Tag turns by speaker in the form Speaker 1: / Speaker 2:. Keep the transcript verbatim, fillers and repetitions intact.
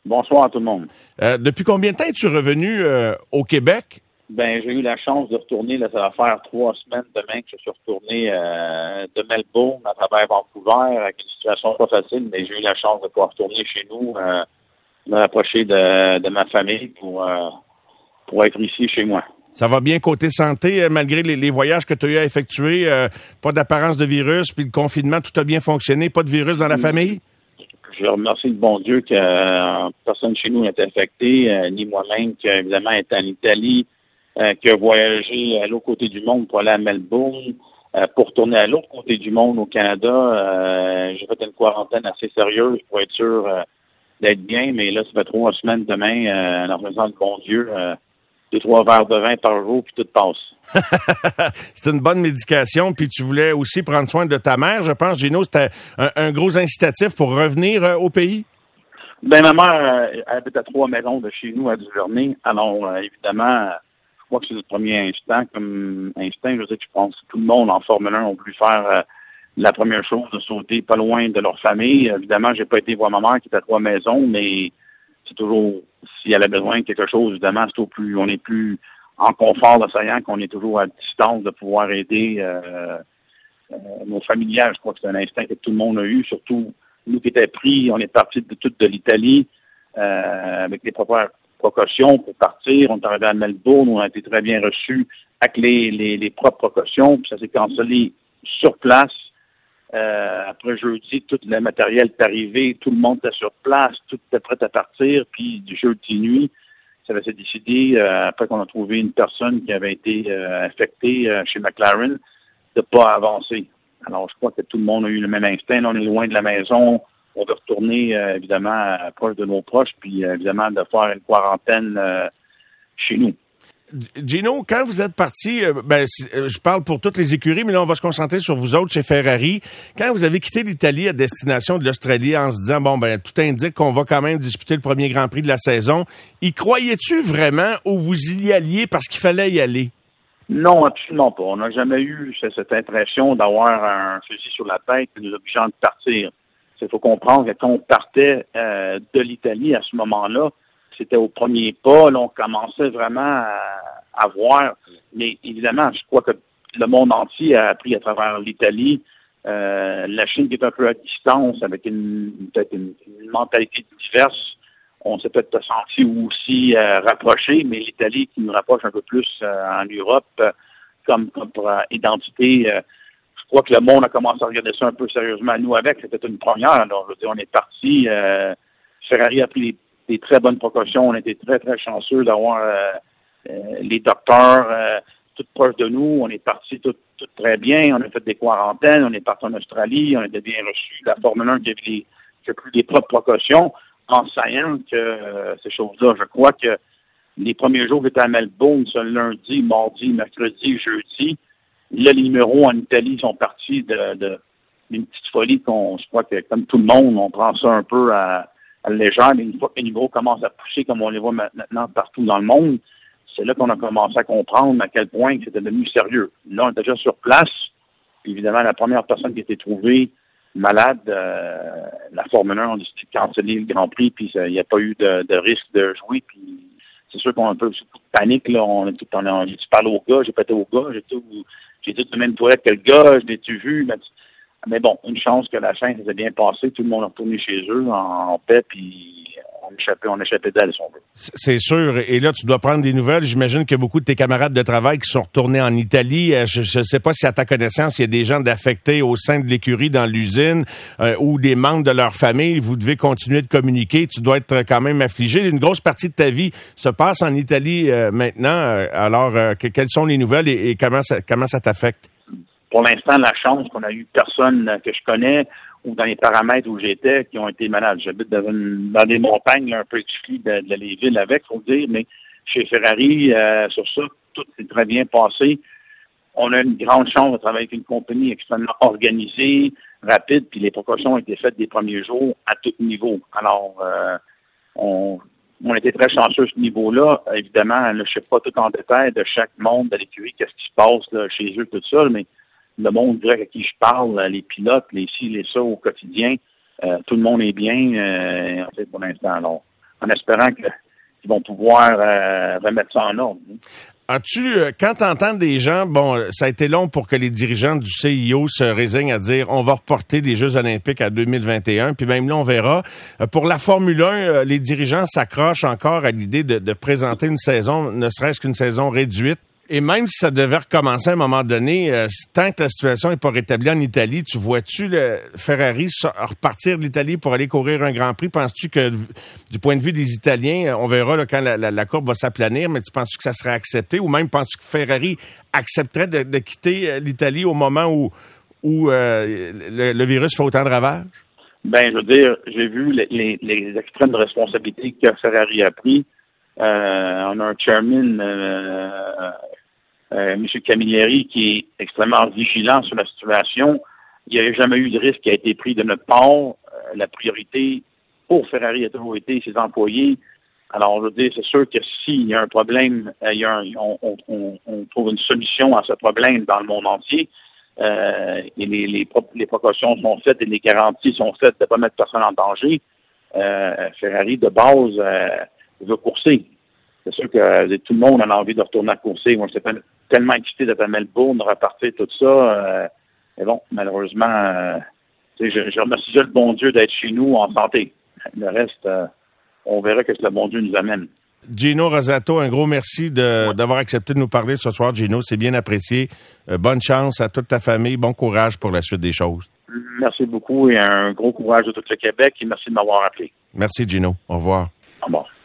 Speaker 1: Bonsoir à tout le monde.
Speaker 2: Euh, depuis combien de temps es-tu revenu euh, au Québec?
Speaker 1: Ben, j'ai eu la chance de retourner, là, ça va faire trois semaines demain que je suis retourné euh, de Melbourne à travers Vancouver avec une situation pas facile, mais j'ai eu la chance de pouvoir retourner chez nous, euh, me rapprocher de, de ma famille pour, euh, pour être ici chez moi.
Speaker 2: Ça va bien côté santé, euh, malgré les, les voyages que tu as eu à effectuer, euh, pas d'apparence de virus, puis le confinement, tout a bien fonctionné, pas de virus dans la famille?
Speaker 1: Je remercie le bon Dieu que euh, personne chez nous n'est affecté, euh, ni moi-même, qui évidemment est en Italie, euh, qui a voyagé à l'autre côté du monde pour aller à Melbourne, euh, pour retourner à l'autre côté du monde au Canada. Euh, j'ai fait une quarantaine assez sérieuse pour être sûr euh, d'être bien, mais là, ça fait trois semaines demain, euh, en remerciant le bon Dieu, euh, deux, trois verres de vin par jour, puis tout passe.
Speaker 2: C'est une bonne médication, puis tu voulais aussi prendre soin de ta mère, je pense. Gino, c'était un, un gros incitatif pour revenir euh, au pays?
Speaker 1: Ben, ma mère euh, habite à trois maisons de chez nous à Duvernay. Alors, euh, évidemment, je crois que c'est le premier instant, comme instinct, je sais que je pense que tout le monde en Formule un a voulu faire euh, la première chose, de sauter pas loin de leur famille. Évidemment, j'ai pas été voir ma mère qui est à trois maisons, mais c'est toujours, si elle a besoin de quelque chose, évidemment, c'est au plus, on est plus en confort d'assaillant qu'on est toujours à distance de pouvoir aider euh, euh, nos familiales. Je crois que c'est un instinct que tout le monde a eu, surtout nous qui étions pris, on est partis de toute de l'Italie euh, avec les propres précautions pour partir. On est arrivé à Melbourne, on a été très bien reçus avec les, les, les propres précautions, puis ça s'est cancellé sur place. Euh, après jeudi, tout le matériel est arrivé, tout le monde était sur place, tout était prêt à partir, puis du jeudi nuit, ça avait été décidé, euh, après qu'on a trouvé une personne qui avait été euh, affectée euh, chez McLaren, de pas avancer. Alors, je crois que tout le monde a eu le même instinct. Là, on est loin de la maison, on veut retourner, euh, évidemment, proche de nos proches, puis euh, évidemment, de faire une quarantaine euh, chez nous.
Speaker 2: Gino, quand vous êtes parti, euh, ben, je parle pour toutes les écuries, mais là, on va se concentrer sur vous autres chez Ferrari. Quand vous avez quitté l'Italie à destination de l'Australie en se disant, bon, ben, tout indique qu'on va quand même disputer le premier Grand Prix de la saison, y croyais-tu vraiment ou vous y alliez parce qu'il fallait y aller?
Speaker 1: Non, absolument pas. On n'a jamais eu cette impression d'avoir un fusil sur la tête nous obligeant de partir. Il faut comprendre que quand on partait euh, de l'Italie à ce moment-là, c'était au premier pas. Là, on commençait vraiment à, à voir. Mais évidemment, je crois que le monde entier a appris à travers l'Italie. Euh, la Chine qui est un peu à distance, avec une peut-être une, une mentalité diverse. On s'est peut-être senti aussi euh, rapprochés, mais l'Italie qui nous rapproche un peu plus euh, en Europe euh, comme, comme pour euh, identité. Euh, je crois que le monde a commencé à regarder ça un peu sérieusement. Nous, avec, c'était une première. Alors, je veux dire, on est parti. Euh, Ferrari a pris des, des très bonnes précautions. On était très, très chanceux d'avoir euh, euh, les docteurs euh, tout proches de nous. On est parti tout, tout très bien. On a fait des quarantaines. On est parti en Australie. On était bien reçus. La Formule un qui a, les, qui a pris des propres précautions. En sachant que euh, ces choses-là, je crois que les premiers jours que j'étais à Melbourne, ce lundi, mardi, mercredi, jeudi, là, les numéros en Italie sont partis de, de d'une petite folie qu'on, je crois que comme tout le monde, on prend ça un peu à, à légère, mais une fois que les numéros commencent à pousser comme on les voit maintenant partout dans le monde, c'est là qu'on a commencé à comprendre à quel point c'était devenu sérieux. Là, on était déjà sur place. Évidemment, la première personne qui a été trouvée malade, euh, la Formule un, on a décidé de canceller le Grand Prix, puis il n'y a pas eu de, de risque de jouer, puis c'est sûr qu'on a un peu de panique, là, on a tout, on a, j'ai-tu parlé au gars, j'ai pété au gars, j'ai tout, j'ai tout de même toilette que le gars, je l'ai-tu vu, mais, mais bon, une chance que la fin s'est bien passée, tout le monde est retourné chez eux en, en paix, puis on échappait, on échappait d'elle, si on veut.
Speaker 2: C'est sûr. Et là, tu dois prendre des nouvelles. J'imagine qu'il y a beaucoup de tes camarades de travail qui sont retournés en Italie. Je ne sais pas si, à ta connaissance, il y a des gens d'affectés au sein de l'écurie dans l'usine euh, ou des membres de leur famille. Vous devez continuer de communiquer. Tu dois être quand même affligé. Une grosse partie de ta vie se passe en Italie euh, maintenant. Alors, euh, que, quelles sont les nouvelles et, et comment ça, comment ça t'affecte?
Speaker 1: Pour l'instant, la chance qu'on a eu personne que je connais ou dans les paramètres où j'étais qui ont été malades. J'habite dans, une, dans des montagnes là, un peu exclues de, de les villes avec, faut dire, mais chez Ferrari, euh, sur ça, tout s'est très bien passé. On a une grande chance de travailler avec une compagnie extrêmement organisée, rapide, puis les précautions ont été faites des premiers jours à tout niveau. Alors, euh, on, on était très chanceux à ce niveau-là. Évidemment, là, je ne sais pas tout en détail de chaque monde de l'écurie, qu'est-ce qui se passe là, chez eux, tout ça, mais le monde direct à qui je parle, les pilotes, les ci, les ça au quotidien, euh, tout le monde est bien euh, pour l'instant. Alors, en espérant que, qu'ils vont pouvoir euh, remettre ça en ordre.
Speaker 2: As-tu, quand tu entends des gens, bon, ça a été long pour que les dirigeants du C I O se résignent à dire on va reporter les Jeux olympiques à deux mille vingt et un, puis même là, on verra. Pour la Formule un, les dirigeants s'accrochent encore à l'idée de, de présenter une saison, ne serait-ce qu'une saison réduite. Et même si ça devait recommencer à un moment donné, euh, tant que la situation n'est pas rétablie en Italie, tu vois-tu le Ferrari repartir de l'Italie pour aller courir un Grand Prix? Penses-tu que, du point de vue des Italiens, on verra là, quand la, la, la courbe va s'aplanir, mais tu penses-tu que ça serait accepté? Ou même penses-tu que Ferrari accepterait de, de quitter l'Italie au moment où, où euh, le, le virus fait autant de ravages?
Speaker 1: Ben, je veux dire, j'ai vu les, les, les extrêmes de responsabilité que Ferrari a pris. Euh, on a un chairman, euh, euh, M. Camilleri, qui est extrêmement vigilant sur la situation. Il n'y a jamais eu de risque qui a été pris de notre part. Euh, la priorité pour Ferrari a toujours été ses employés. Alors, je veux dire, c'est sûr que s'il y a un problème, euh, il y a un, on, on, on trouve une solution à ce problème dans le monde entier. Euh, et les, les, les précautions sont faites et les garanties sont faites de ne pas mettre personne en danger. Euh, Ferrari, de base, euh, veut courser. C'est sûr que euh, tout le monde a envie de retourner à courser. Moi, j'étais tellement excité d'être à Melbourne, de repartir tout ça. Euh, mais bon, malheureusement, euh, je, je remercie le bon Dieu d'être chez nous en santé. Le reste, euh, on verra que le bon Dieu nous amène.
Speaker 2: Gino Rosato, un gros merci de, ouais. d'avoir accepté de nous parler ce soir, Gino. C'est bien apprécié. Euh, bonne chance à toute ta famille. Bon courage pour la suite des choses.
Speaker 1: Merci beaucoup et un gros courage de tout le Québec et merci de m'avoir appelé.
Speaker 2: Merci, Gino. Au revoir.
Speaker 1: Au revoir.